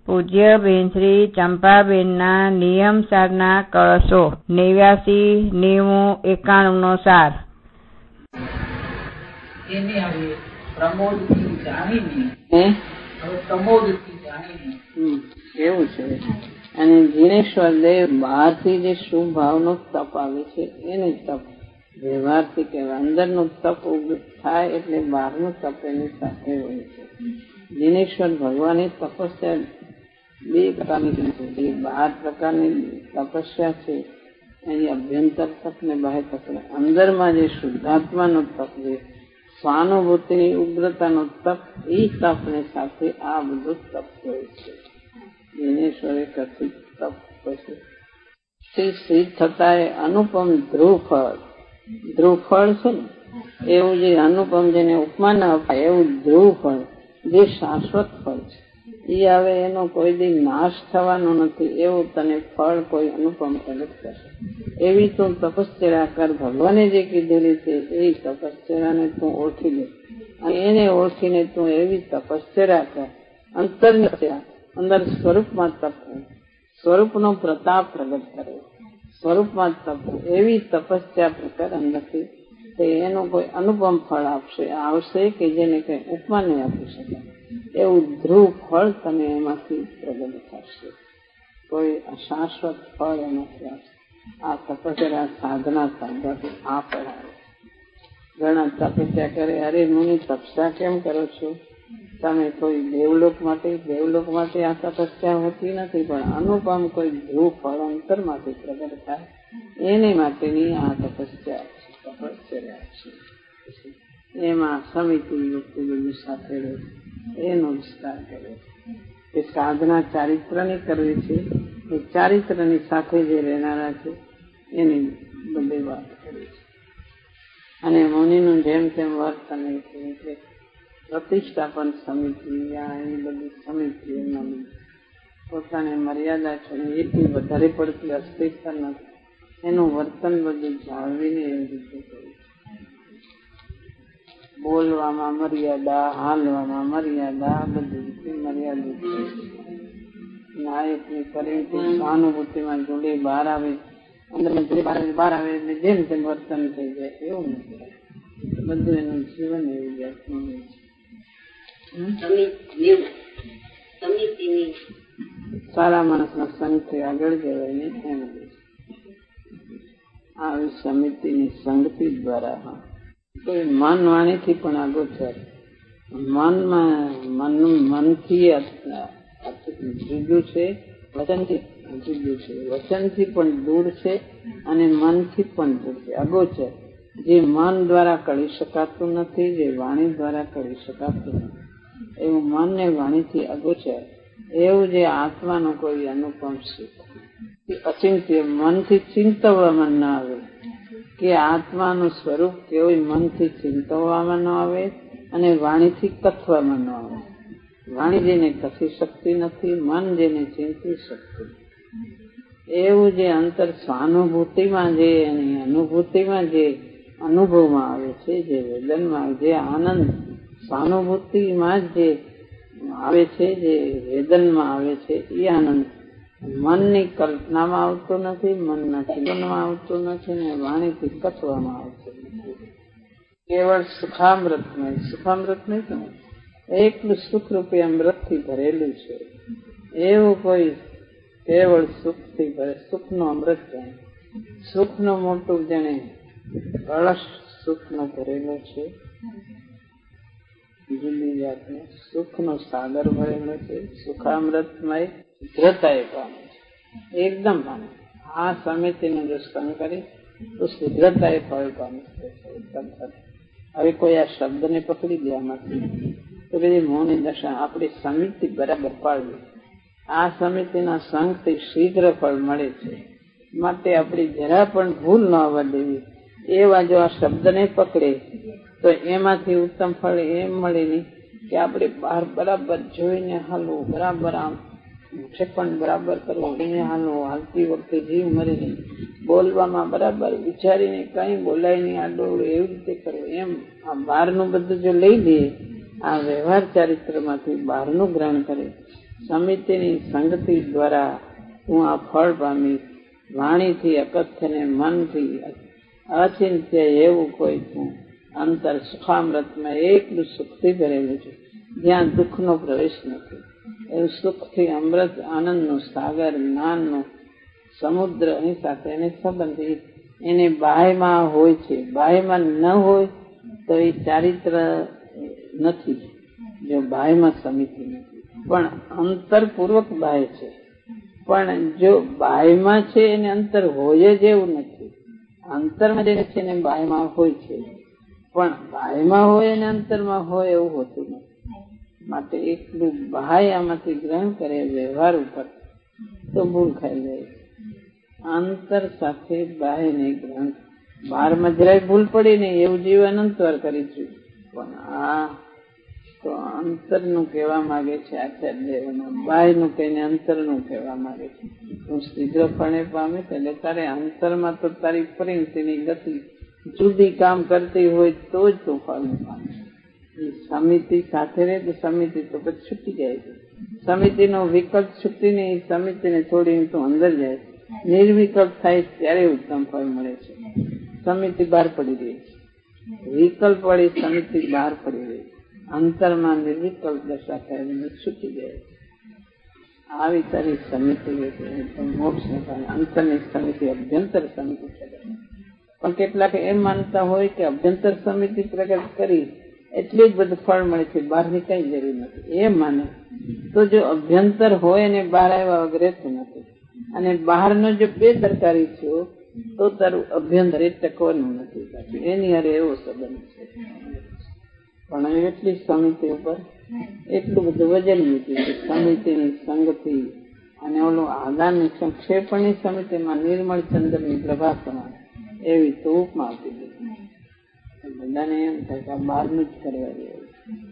પૂજ્ય બેન શ્રી ચંપાબેનના નિયમસારના કળશો 89, 90, 91 નો સાર. એને હવે પ્રમોદથી જાણીને એવું છે. અને જીનેશ્વર દેવ બહારથી જે શુભ ભાવનો તપ આવે છે એને તપ વ્યવહારથી કહેવાય. અંદરનું તપ થાય એટલે બહારનું તપ એની સાથે હોય છે. જીનેશ્વર ભગવાનની તપસ્યા બે પ્રકારની છે. જે 12 પ્રકારની તપસ્યા છે એની અભ્યંતર તપ ને બાહ્ય તપ. અંદરમાં જે શુદ્ધાત્માનો તપ છે, સ્વાનુભૂતિની ઉગ્રતાનો તપ, એ તપને સાથે આ બધું તપ હોય છે. જીનેશ્વરે કથિત તપ પછી સિદ્ધ થતા એ અનુપમ ધ્રુવફળ છે ને, એવું જે અનુપમ જેને ઉપમાન અપાય એવું ધ્રુવફળ જે શાશ્વત ફળ છે એ આવે, એનો કોઈ દી નાશ થવાનો નથી. એવું તને ફળ કોઈ અનુપમ પ્રગટ કરશે. એવી તું તપશ્ચર્યા કર. ભગવાને જે કીધેલી છે એ તપશ્ચર્યાને તું ઓળખી લે અને એને ઓળખીને તું એવી તપશ્ચર્યા કર. અંદર સ્વરૂપમાં તપ, સ્વરૂપનો પ્રતાપ પ્રગટ કરે, સ્વરૂપમાં તપ, એવી તપસ્યા પ્રકાર અંદરથી એનો કોઈ અનુપમ ફળ આવશે કે જેને કઈ ઉપમા નહીં આપી શકાય. એવું ધ્રુવ ફળ તને એમાંથી પ્રગટ થશે. કોઈ અશાશ્વત ફળ એમાંથી આવશે. આ તપસ્યા સાધના સાધવાથી આ ફળ આવે. ઘણા તપસ્યા કરે, અરે મુનિ તપસ્યા કેમ કરો છો તમે? કોઈ દેવલોક માટે આ તપસ્યા હોતી નથી, પણ અનુપમ કોઈ ધ્રુવ ફળ અંતરમાંથી પ્રગટ થાય એને માટેની આ તપસ્યા છે. એમાં સમિતિ યુક્તિ બધું સાથે રહે, એનો વિસ્તાર કરે કે સાધના ચારિત્રની કરવી છે. એ ચારિત્રની સાથે જે રહેનારા છે એની બધી વાત કરી છે. અને મુનિનું જેમ તેમ વર્તન એટલે પ્રતિષ્ઠાપન સમિતિ, એ બધી સમિતિ પોતાની મર્યાદા છે એથી વધારે પડતી અસ્તિત્વ નથી. એનું વર્તન બધું જાળવીને એવી રીતે કર્યું છે. બોલવામાં મર્યાદા, હાલવામાં મર્યાદા, બધી રીતે મર્યાદિત છે. નાયકની પરિણતિ સહાનુભૂતિમાં જોડે બહાર આવે, અંદર બહાર આવે એટલે જેમ તેમ વર્તન થઈ જાય એવું નથી. બધું એનું જીવન એવી જાતનું હોય છે. સારા માણસના સંઘથી આગળ જવાય ને એમ આવી સમિતિની સંગતિ દ્વારા કોઈ મન વાણીથી પણ આગોચર. મનથી જુદું છે, વચનથી જુદું છે, વચનથી પણ દૂર છે અને મનથી પણ દૂર છે. અગોચર જે મન દ્વારા કરી શકાતું નથી, જે વાણી દ્વારા કરી શકાતું નથી, એવું મન ને વાણીથી અગોચર. એવું જે આત્માનો કોઈ અનુપમ સુખ, અચિંત્ય, મનથી ચિંતવવામાં ન આવે કે આત્માનું સ્વરૂપ કેવું મનથી ચિંતવવામાં ન આવે અને વાણીથી કથવામાં ન આવે. વાણી જેને કથી શકતી નથી, મન જેને ચિંતી શકતું. એવું જે અંતર સ્વાનુભૂતિમાં જે એની અનુભૂતિમાં જે અનુભવમાં આવે છે, જે વેદનમાં જે આનંદ સ્વાનુભૂતિમાં જ જે આવે છે, જે વેદનમાં આવે છે, એ આનંદ મનની કલ્પનામાં આવતો નથી, મનના ચિંતનમાં આવતો નથી ને વાણીથી કથવામાં આવતો નથી. કેવળ સુખામૃતમય, સુખામૃત નહીં તો એકલું સુખરૂપી અમૃતથી ભરેલું છે. એવું કોઈ કેવળ સુખથી ભરે, સુખનો અમૃત જાણે, સુખનો મોટું જાણે કળશ સુખનો ભરેલો છે. જુદી જાતનો સુખનો સાગર ભરેલો છે. સુખામૃતમય શીઘ્રતાએ પામે છે, એકદમ પામે. આ સમિતિનું જો સંગ કરી તો શીઘ્રતાએ ફળ પામે છે. હવે કોઈ આ શબ્દને પકડી દેવામાંથી તો બધી મોની દશા આપણી સમિતિ બરાબર પાડવી. આ સમિતિના સંગથી શીઘ્ર ફળ મળે છે, માટે આપણી જરા પણ ભૂલ ન આવવા દેવી. એવા જો આ શબ્દને પકડે તો એમાંથી ઉત્તમ ફળ એમ મળે નહીં કે આપણે બહાર બરાબર જોઈને હાલવું, બરાબર આમ ક્ષેપણ બરાબર કરવું, એને હાલવું, હાલતી વખતે જીવ મરે નહીં, બોલવામાં બરાબર વિચારીને કઈ બોલાય નહીં, આડોળ એવી રીતે કરવું. એમ આ બહારનું બધું જો લઈ લઈએ, આ વ્યવહાર ચારિત્રમાંથી બહારનું ગ્રહણ કરે સમિતિની સંગતિ દ્વારા હું આ ફળ પામીશ. વાણીથી અકથ્યને મનથી અચિંત્ય એવું કોઈ હું અંતર સુખામૃતમાં એકલું સુખથી ભરેલું છે, જ્યાં દુઃખનો પ્રવેશ નથી. એવું સુખથી અમૃત આનંદનો સાગર, જ્ઞાનનો સમુદ્ર એની સાથે એને સંબંધિત એને બાહ્યમાં હોય છે. બાહ્યમાં ન હોય તો એ ચારિત્ર નથી. જો બાહ્યમાં સમિતિ નથી પણ અંતરપૂર્વક બાહ્ય છે, પણ જો બાહ્યમાં છે એને અંતર હોય જ એવું નથી. અંતરમાં જે છે એને બાહ્યમાં હોય છે, પણ બાહ્યમાં હોય અને અંતરમાં હોય એવું હોતું નથી. માટે એટલું બાહ્ય આમાંથી ગ્રહણ કરે વ્યવહાર ઉપર તો ભૂલ ખાઈ જાય. અંતર સાથે બાહ્ય નહીં ગ્રહણ. બહારમાં જરાય ભૂલ પડી નહીં એવું જીવન અનંતવાર કરીશું. પણ આ તો અંતરનું કહેવા માંગે છે આચાર્યદેવોમાં, બાહ્યનું કહીને અંતરનું કહેવા માંગે છે. તું શીઘ્રપણે પામે એટલે તારે અંતરમાં તો તારી પરિણતિની ગતિ જુદી કામ કરતી હોય તો જ તું ફળ પામે. સમિતિ સાથે રહે તો સમિતિ તો પછી છૂટી જાય છે. સમિતિનો વિકલ્પ છૂટી નહીં, સમિતિને છોડીને તું અંદર જાય. નિર્વિકલ્પ થાય ત્યારે ઉત્તમ ફળ મળે છે. સમિતિ બહાર પડી રહી છે, વિકલ્પ વાળી સમિતિ બહાર પડી રહી છે. અંતરમાં નિર્વિકલ્પ દશા થાય છૂટી જાય. આવી તારી સમિતિ મોક્ષ ને કારણે અંતરની સમિતિ અભ્યંતર સમિતિ પ્રગટ. પણ કેટલાક એમ માનતા હોય કે અભ્યંતર સમિતિ પ્રગટ કરી એટલે જ બધું ફળ મળે છે, બહારની કઈ જરૂર નથી. એ માને તો જો અભ્યંતર હોય ને બહાર આવ્યા વગર રહેતું નથી. અને બહારનો જો બેદરકારી છો તો તારું અભ્યંતર એ ટકવાનું નથી. એની હારે એવો સંબંધ છે. પણ એટલી સમિતિ ઉપર એટલું બધું વજન મૂક્યું છે. સમિતિની સંગતિ અને ઓલું આદાનની સંક્ષેપણની સમિતિમાં નિર્મળ ચંદ્રની પ્રભા સમાન એવી તો ઉપમા આપી દીધી. બધાને એમ થાય કે બહારનું જ કરવા જેવું,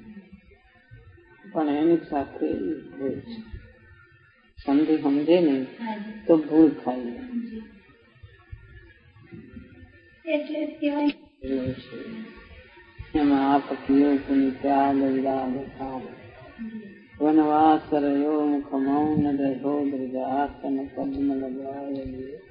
પણ એની સાથે ભૂલ છે. સંધિ સમજે નહીં તો ભૂલ થાય. એમાં આ પક્ષીઓ પુનિત્યા લલિતા વનવાસરયો મુખ મૌન દર્ભો દૃજાસન પદ્મ લગાય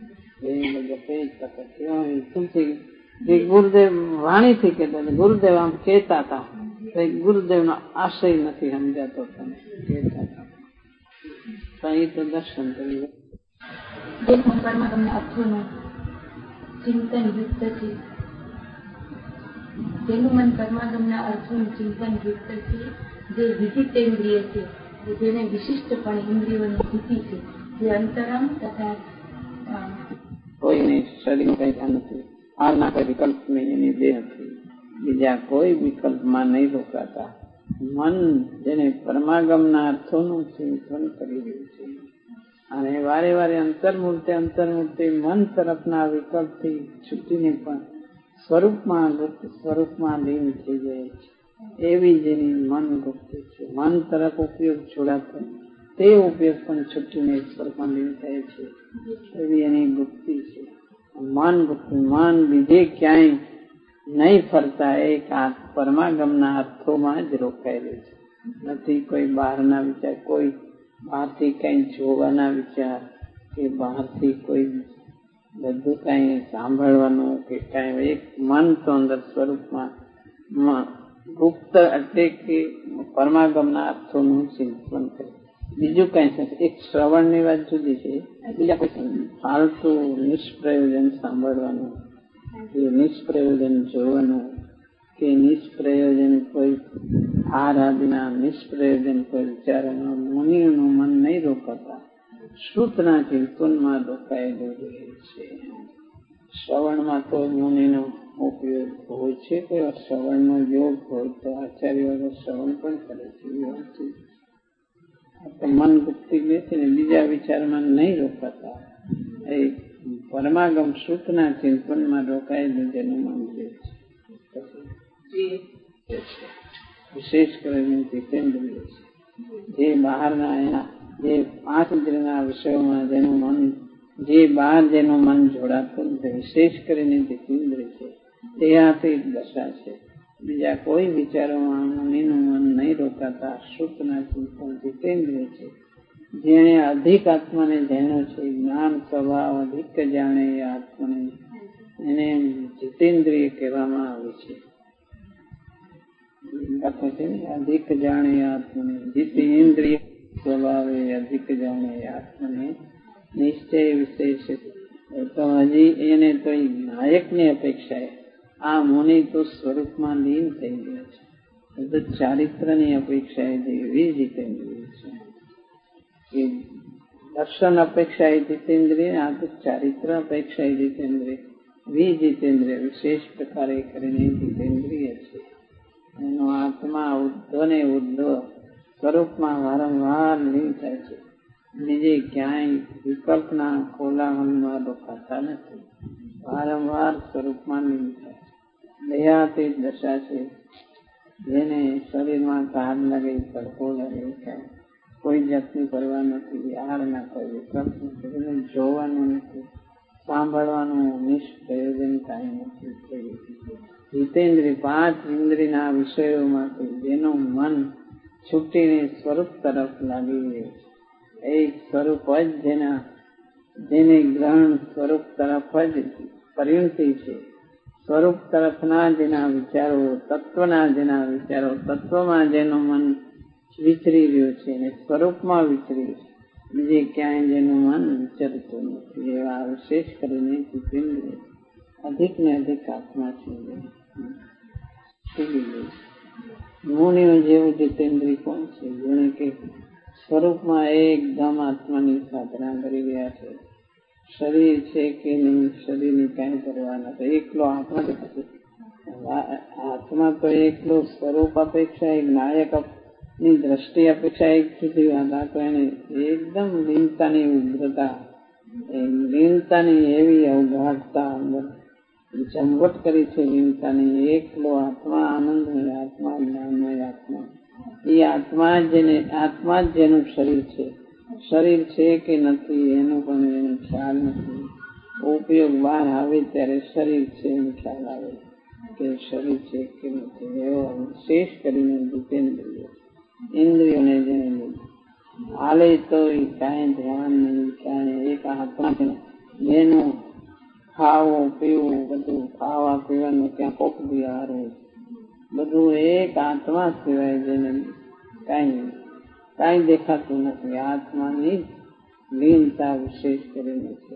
ગુરુદેવ વાણીથી કહેતા હતા. ગુરુદેવ આમ કહેતા હતા, ગુરુદેવ નો આશય નથી સમજાતો. તમે કહેતા હતા પણ એ તો દર્શન કર્યું. ચિંતન યુક્ત છે, જેનું મન પરમાગમના અર્થોનું ચિંતન યુક્ત છે, જે વિદિતેન્દ્રિય છે, જેને વિશિષ્ટપણે ઇન્દ્રિયોની સ્થિતિ છે, જે અંતરમ તથા કોઈને શરીર કઈ ધ્યાન નથી, હાલના કોઈ વિકલ્પ નહીં, એની દેહ નથી, બીજા કોઈ વિકલ્પમાં નહીં રોકાતા મન જેને પરમાગમના અર્થોનું ચિંતન કરી રહ્યું છે. અને વારે વારે અંતર્મૂર્તિ મન તરફના વિકલ્પથી છૂટીને પણ સ્વરૂપમાં લીન થઈ જાય છે. એવી જેની મન ગુપ્તિ છે, મન તરફ ઉપયોગ છોડાતો તે ઉપયોગ પણ છૂટીને સ્વરૂપમાં લીન થાય છે. એવી એની ગુપ્તિ છે. મન બીજે ક્યાંય નહીં ફરતા એક પરમાગમના અર્થોમાં જ રોકાયેલું છે. નથી કોઈ બહારના વિચાર, કોઈ બહારથી કઈ જોવાના વિચાર કે બહારથી કોઈ બધું કઈ સાંભળવાનું કે કઈ. એક મન તો અંદર સ્વરૂપમાં ગુપ્ત એટલે કે પરમાગમના અર્થોનું ચિંતન કરે. બીજું કઈ છે એક શ્રવણની વાત જુદી છે, બીજા કોઈ ફાલતુ નિષ્પ્રયોજન સાંભળવાનું કે નિષ્પ્રયોજન જોવાનું કે નિષ્પ્રયોજન કોઈ આરાધના, નિષ્પ્રયોજન કોઈ વિચારોમાં મુનિઓનું મન નહીં રોકાતા શ્રુતના ચિંતનમાં રોકાયેલું રહે છે. શ્રવણમાં તો મુનિનો ઉપયોગ હોય છે, કોઈ શ્રવણનો યોગ હોય તો આચાર્ય શ્રવણ પણ કરે છે. મન ગુપ્તિ લે છે ને બીજા વિચારમાં નહીં રોકાતા એ પરમાગમ શ્રુતના ચિંતનમાં રોકાયેલું જેનું મન છે. વિશેષ કરીને જીતેન્દ્રિય છે, જે બહારના એના જે 5 ઇન્દ્રિયના વિષયોમાં જેનું મન, જે બહાર જેનું મન જોડાતું નથી, વિશેષ કરીને જીતેન્દ્રિય છે, તે આથી દશા છે. બીજા કોઈ વિચારોમાં મુનિનું મન નહીં રોકાતા શ્રુતના ચિંતન જીતેન્દ્રિય છે. જેણે અધિક આત્માને જાણ્યો છે, જ્ઞાન સ્વભાવ અધિક જાણે એ આત્માને, એને જીતેન્દ્રિય કહેવામાં આવે છે. અધિક જાણે આત્મને જીતેન્દ્રિય સ્વભાવે અધિક જાણે આત્મને નિશ્ચય વિશેષ. તો હજી એને તો નાયકની અપેક્ષાએ આ મુનિ તો સ્વરૂપમાં લીન થઈ ગયા છે. તો ચારિત્રની અપેક્ષાએ એવી જીતેન્દ્રિય છે કે દર્શન અપેક્ષાએ જીતેન્દ્રિય, આ તો ચારિત્ર અપેક્ષાએ જીતેન્દ્રિય, વિજીતેન્દ્રિય વિશેષ પ્રકારે કરીને જીતેન્દ્રિય છે. એનો આત્મા ઉદ્ધવ ને ઉદ્ધવ સ્વરૂપમાં વારંવાર લીન થાય છે. બીજે ક્યાંય વિકલ્પના કોલાહલમાં રોકાતા નથી, વારંવાર સ્વરૂપમાં લીન થાય છે. દેહાતીત દશા છે, જેને શરીરમાં તાર લાગે, તડકો લાગે, કોઈ જાતની પરવા નથી, આહારના કોઈ વિકલ્પ નથી, જોવાનું નથી, સાંભળવાનું નિષ્પ્રયોજન કાંઈ નથી. જીતેન્દ્રિય 5 ઇન્દ્રિયના વિષયોમાંથી જેનું મન છૂટીને સ્વરૂપ તરફ લાગી ગયું છે, એ સ્વરૂપ જ જેને ગ્રહણ સ્વરૂપ તરફ જ પરિણતિ છે. સ્વરૂપ તરફના જેના વિચારો, તત્વના જેના વિચારો, તત્વમાં જેનું મન વિચરી રહ્યું છે અને સ્વરૂપમાં વિચરી, બીજે ક્યાંય જેનું મન વિચરતું નથી, એવા વિશેષ કરીને જીતેન્દ્રિય અધિક ને અધિક આત્મા છે. મુનિઓ જેવું જીતેન્દ્રિય કોણ છે? જેને કે સ્વરૂપમાં એકદમ આત્માની સાધના કરી રહ્યા છે. શરીર છે કે નહીં, શરીરની કાંઈ પરવા નથી, એકલો આત્મા જ છે. આત્મા તો એકલો સ્વરૂપ અપેક્ષા, એક નાયક ની દ્રષ્ટિ અપેક્ષા એક સુધી વાત, તો એને એકદમ લીનતાની ઉગ્રતા, લીનતાની એવી અવઘાટતા અંદર જમવટ કરી છે. લીનતાની એકલો આત્મા, આનંદમય આત્મા, જ્ઞાનમય આત્મા, એ આત્મા જ જેનું શરીર છે. શરીર છે કે નથી એનું પણ એનો ખ્યાલ નથી. ઉપયોગ બહાર આવે ત્યારે શરીર છે એનો ખ્યાલ આવે કે શરીર છે કે નથી. એવો વિશેષ કરીને જીતેન્દ્રિય ઇન્દ્રિયોને જેને હાલે તો કાંઈ ધ્યાન નહીં, કાંઈ એક આત્મા જેનું ખાવું પીવું બધું, ખાવા પીવાનું ક્યાં કોક વિહાર હોય, બધું એક આત્મા સિવાય જેને કાંઈ દેખાતું નથી. આત્માની લીનતા વિશેષ કરીને છે.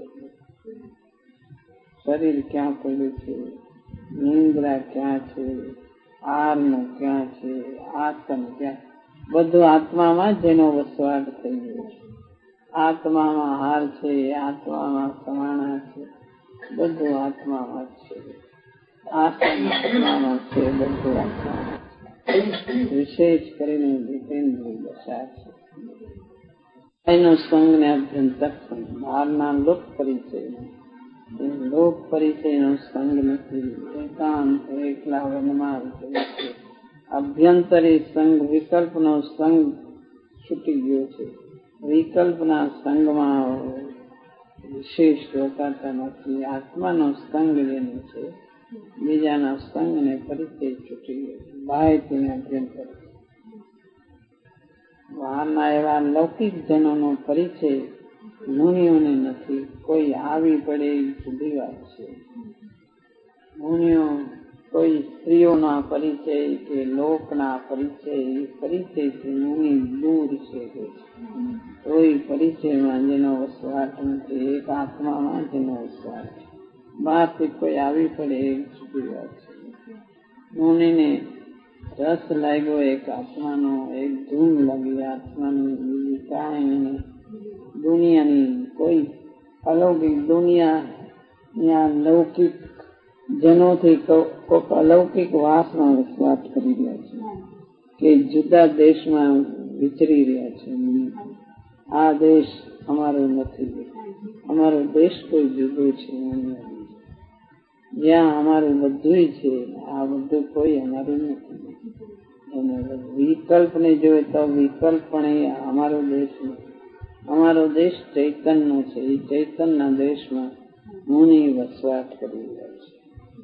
શરીર ક્યાં પડ્યું છે, નિંદ્રા ક્યાં છે, આહારનું ક્યાં છે, આસન ક્યાં, બધું આત્મામાં જ જેનો વસવાટ થઈ ગયો છે. આત્મામાં હાર છે, આત્મામાં સમાણા છે, બધું આત્મામાં જ છે. આસન આત્મામાં છે, બધું આત્મામાં વિશેષ કરીને જીતેન્દ્રિય દશા છે. એનો સંગ ને અભ્યંતર સંગ, બહારના લોક પરિચય, લોક પરિચયનો સંગ નથી. એકાંત એકલા વનમાં છે. અભ્યંતરી સંગ, વિકલ્પનો સંગ છૂટી ગયો છે. વિકલ્પના સંગમાં વિશેષ રોકાતા નથી. આત્માનો સંગ જેનો છે, બીજાના સંગને પરિચય છૂટી ગયો છે. બાહ્યથી અભ્યંતર, બહારના એવા લૌકિક જનોનો પરિચય મુનિઓને નથી. કોઈ આવી પડે એ જુદી વાત છે. મુનિઓ કોઈ સ્ત્રીઓના પરિચય કે લોકના પરિચયથી મુનિ દૂર છે. કોઈ પરિચયમાં જેનો વસવાટ નથી, એક આત્મામાં જેનો વસવાટ છે. બહારથી કોઈ આવી પડે એ જુદી વાત છે. મુનિને રસ લાગ્યો એક આત્માનો, એક ધૂમ લાગી આત્માની, બીજી કાંઈ દુનિયાની કોઈ અલૌકિક દુનિયા લૌકિક જનોથી કોઈક અલૌકિક વાસમાં વસવાટ કરી રહ્યા છે કે જુદા દેશમાં વિચરી રહ્યા છે. આ દેશ અમારો નથી, અમારો દેશ કોઈ જુદો છે. જ્યાં અમારું બધું છે, આ બધું કોઈ અમારું નથી. અને વિકલ્પને જોઈએ તો વિકલ્પ પણ એ અમારો દેશ નથી. અમારો દેશ ચૈતનનો છે. એ ચૈતનના દેશમાં મુનિ વસવાટ કરી રહ્યા છે.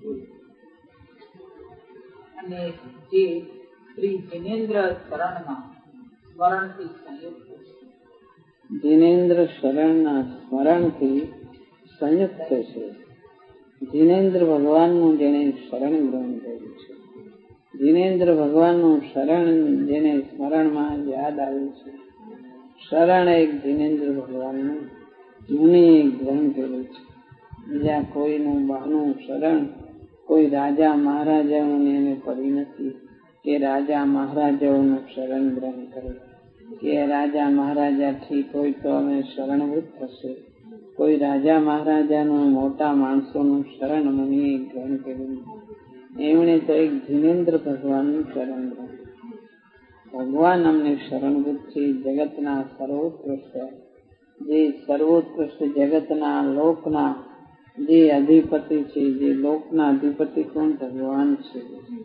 અને જે શ્રી જિનેન્દ્ર શરણમાં સ્મરણથી સંયુક્ત છે, જીનેન્દ્ર શરણના સ્મરણથી સંયુક્ત છે. જીનેન્દ્ર ભગવાનનું જેને શરણ ગ્રહણ કર્યું છે, જીનેન્દ્ર ભગવાનનું શરણ જેને સ્મરણમાં યાદ આવ્યું છે, શરણ એક જીનેન્દ્ર ભગવાનનું મુનિએ ગ્રહણ કર્યું છે. બીજા કોઈનું બહાનું શરણ કોઈ રાજા મહારાજાઓને એને પડી નથી કે રાજા મહારાજાઓનું શરણ ગ્રહણ કરે, કે રાજા મહારાજાથી કોઈ તો અમે શરણભૂત થશે. કોઈ રાજા મહારાજાનું, મોટા માણસોનું શરણ મુનિએ ગ્રહણ કર્યું. એમણે તો એક જીનેન્દ્ર ભગવાનનું શરણ ગ્રહણ. ભગવાન અમને શરણભૂત છે. જગતના સર્વોત્કૃષ્ટ, જે સર્વોત્કૃષ્ટ જગતના લોકના જે અધિપતિ છે, જે લોકના અધિપતિ કોણ? ભગવાન છે.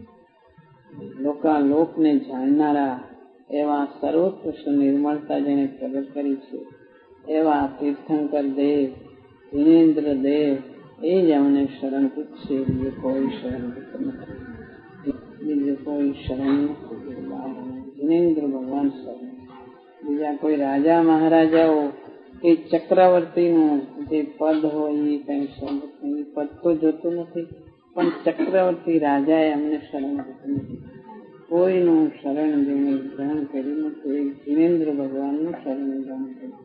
લોકને જાણનારા એવા સર્વોત્કૃષ્ટ નિર્મળતા જેને પ્રગટ કરી છે, એવા તીર્થંકર દેવ, જીનેન્દ્ર દેવ એ જ અમને શરણભૂત છે. બીજું કોઈ શરણભૂત નથી, બીજું કોઈ શરણ નથી. જીનેન્દ્ર ભગવાન શરણ. બીજા કોઈ રાજા મહારાજાઓ કે ચક્રવર્તીનું જે પદ હોય એ કઈ શરણભૂત નહીં. પદ તો જોતું નથી, પણ ચક્રવર્તી રાજાએ અમને શરણભૂત નથી. કોઈનું શરણ જેને ગ્રહણ કર્યું નથી. એક જીનેન્દ્ર ભગવાનનું શરણ ગ્રહણ કર્યું.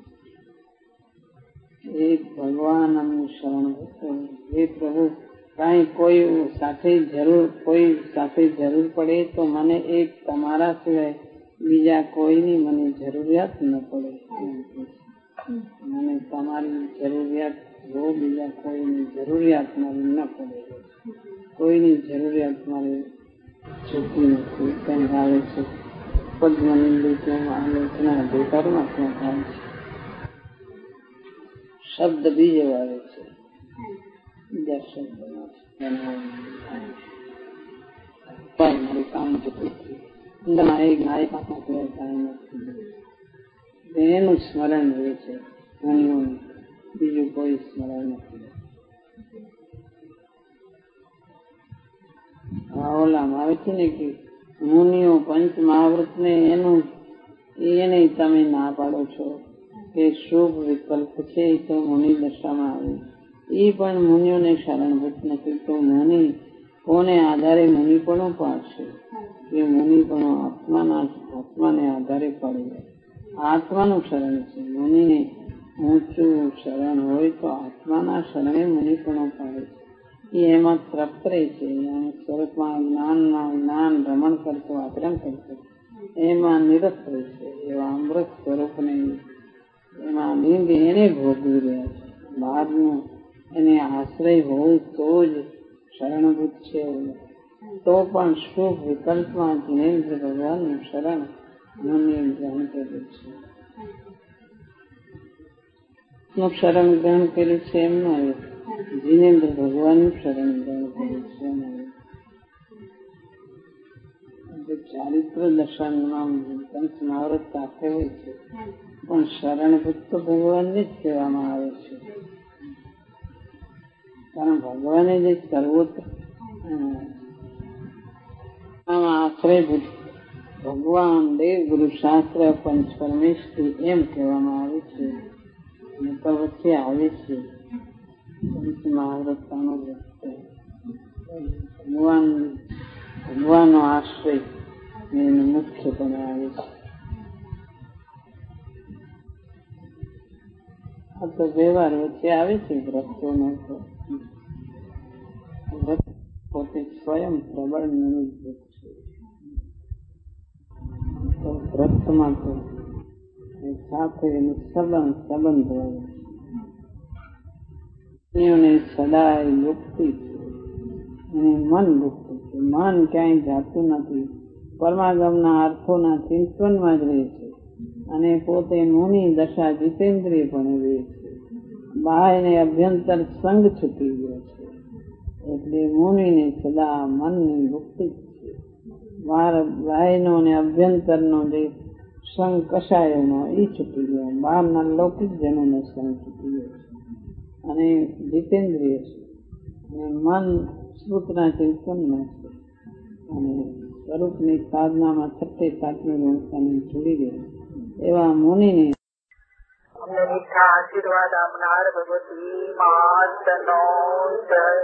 એ ભગવાન અમને શરણભૂત. હે પ્રભુ, કોઈ સાથે જરૂર પડે તો મને એક તમારા સિવાય બીજા કોઈની મને જરૂરિયાત ન પડે. મને તમારી જરૂરિયાત હો, બીજા કોઈની જરૂરિયાત મારી ન પડે. કોઈની જરૂરિયાત મારી ચૂકી નથી. કઈ આવે છે પદ્મનિંદિતમાં આલોચના અધિકારમાં ક્યાં થાય છે? શબ્દ બીજો આવે છે, બીજા શબ્દમાં કામ એનું સ્મરણ રહે છે. બીજું કોઈ સ્મરણ નથી. ઓલામાં આવે છે ને કે મુનિઓ પંચ મહાવૃત ને એને તમે ના પાડો છો કે શુભ વિકલ્પ છે, એ તો મુનિ દશામાં આવે. એ પણ મુનિઓને શરણભૂત નથી. તો મુનિ કોને આધારે મુનિ પણ પાડશે? કે મુનિ પણ આત્માને આધારે પડે. આત્માનું શરણ છે. મુનિને ઊંચું શરણ હોય તો આત્માના શરણે મુનિ પણ પાડે છે. એ એમાં તૃપ્ત રહે છે. સ્વરૂપમાં જ્ઞાન રમણ કરતો, આચરણ કરતો એમાં નિરત રહે છે. એવા અમૃત સ્વરૂપને એમાં લીંબ એને ભોગવી રહ્યા છે. બહારનું એને આશ્રય હોય તો જ શરણભૂત છે. તો પણ શુભ વિકલ્પમાં જીનેન્દ્ર ભગવાનનું શરણ મુનિએ ગ્રહણ કર્યું છે. શરણ ગ્રહણ કર્યું છે એમનું જીનેન્દ્ર ભગવાનનું શરણ ગ્રહણ કર્યું છે. ચારિત્ર દશાનું પંચ મહાવૃત સાથે હોય છે, પણ શરણભૂત તો ભગવાનને જ કહેવામાં આવે છે. કારણ ભગવાને જે સર્વોત્તર આશ્રયભૂત ભગવાન, દેવ, ગુરુ, શાસ્ત્ર, પંચ પરમેશ્વરી એમ કહેવામાં આવે છે. અને તો વચ્ચે આવે છે પંચ મહાવૃતનો ભગવાનનો આશ્રય એનો મુખ્યપણે આવે છે. આ તો વ્યવહાર વચ્ચે આવે છે વ્રતોનો. વ્રત પોતે સ્વયં પ્રબળ નિમિત્ત છે. તો વ્રતમાં તો સાથે સંબંધ હોય છે. સદાય મુક્તિ છે, અને મન મુક્તિ છે. મન ક્યાંય જાતું નથી, પરમાગમના અર્થોના ચિંતનમાં જ રહે છે. અને પોતે મુનિ દશા જીતેન્દ્રિય પણ રહે છે. બાહ્ય ને અભ્યંતર સંગ છૂટી ગયો છે. એટલે મુનિને સદા મનની મુક્તિ છે. બાહ્યનો અને અભ્યંતરનો જે સંગ કશાયનો એ છૂટી ગયો. બહારના લૌકિક જનોનો સંગ છૂટી ગયો છે અને જીતેન્દ્રિય છે. અને મન શ્રુતના ચિંતનમાં છે. અને સ્વરૂપની સાધનામાં છઠ્ઠે સાતમી ગુણતાને જોડી દે એવા મુનિને અમને મીઠા આશીર્વાદ આપનાર ભગવતી માતનો જય.